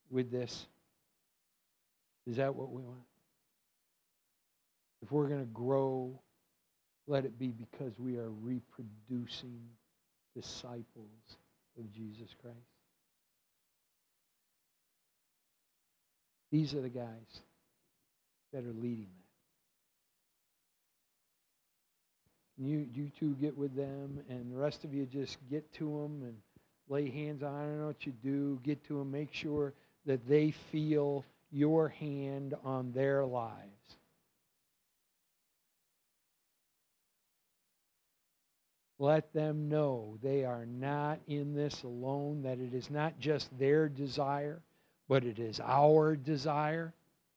with this? Is that what we want? If we're going to grow, let it be because we are reproducing disciples of Jesus Christ. These are the guys that are leading that. You two get with them, and the rest of you just get to them and lay hands on. I don't know what you do. Get to them. Make sure that they feel your hand on their lives. Let them know they are not in this alone, that it is not just their desire, but it is our desire.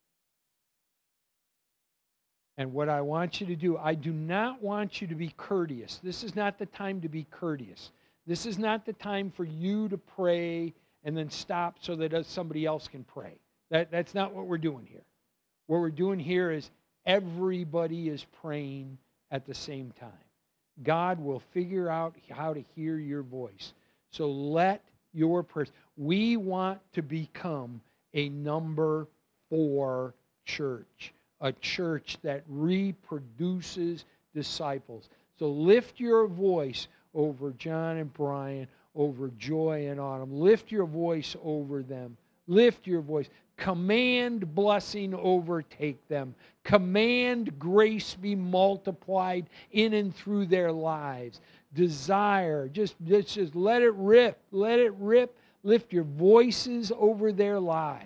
And what I want you to do, I do not want you to be courteous. This is not the time to be courteous. This is not the time for you to pray and then stop so that somebody else can pray. That's not what we're doing here. What we're doing here is everybody is praying at the same time. God will figure out how to hear your voice. So let your prayers. We want to become a number 4 church. A church that reproduces disciples. So lift your voice over John and Brian, over Joy and Autumn. Lift your voice over them. Lift your voice. Command blessing overtake them. Command grace be multiplied in and through their lives. Desire, just let it rip. Let it rip. Lift your voices over their lives.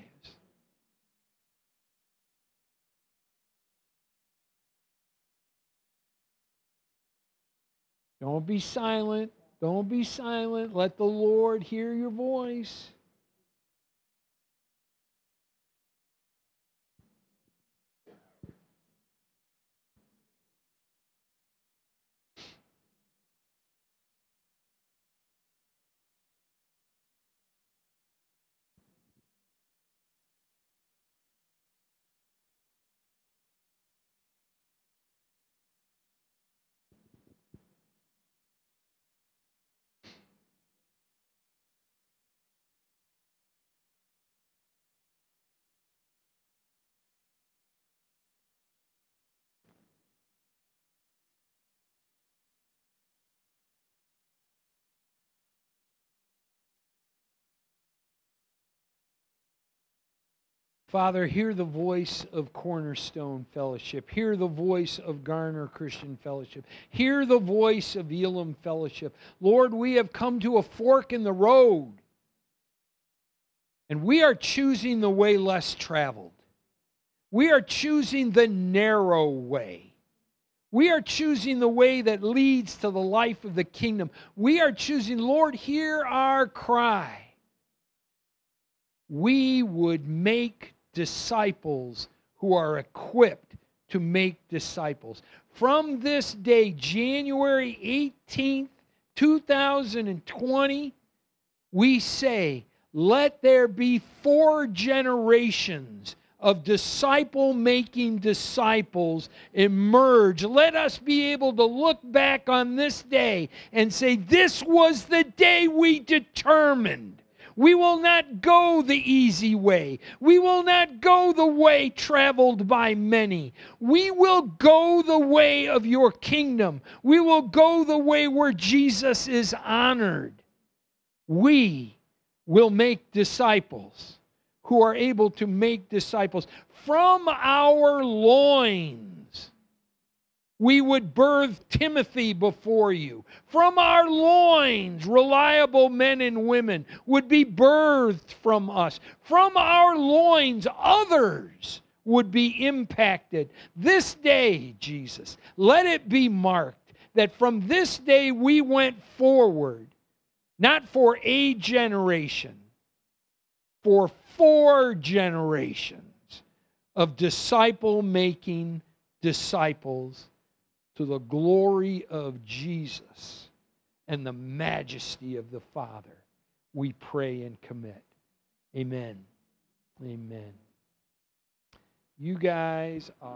Don't be silent. Don't be silent. Let the Lord hear your voice. Father, hear the voice of Cornerstone Fellowship. Hear the voice of Garner Christian Fellowship. Hear the voice of Elam Fellowship. Lord, we have come to a fork in the road. And we are choosing the way less traveled. We are choosing the narrow way. We are choosing the way that leads to the life of the kingdom. We are choosing, Lord, hear our cry. We would make disciples who are equipped to make disciples. From this day, January 18th, 2020, we say, let there be 4 generations of disciple-making disciples emerge. Let us be able to look back on this day and say, this was the day we determined. We will not go the easy way. We will not go the way traveled by many. We will go the way of your kingdom. We will go the way where Jesus is honored. We will make disciples who are able to make disciples from our loins. We would birth Timothy before you. From our loins, reliable men and women would be birthed from us. From our loins, others would be impacted. This day, Jesus, let it be marked that from this day we went forward, not for a generation, for 4 generations of disciple-making disciples to the glory of Jesus and the majesty of the Father, we pray and commit. Amen. Amen. You guys are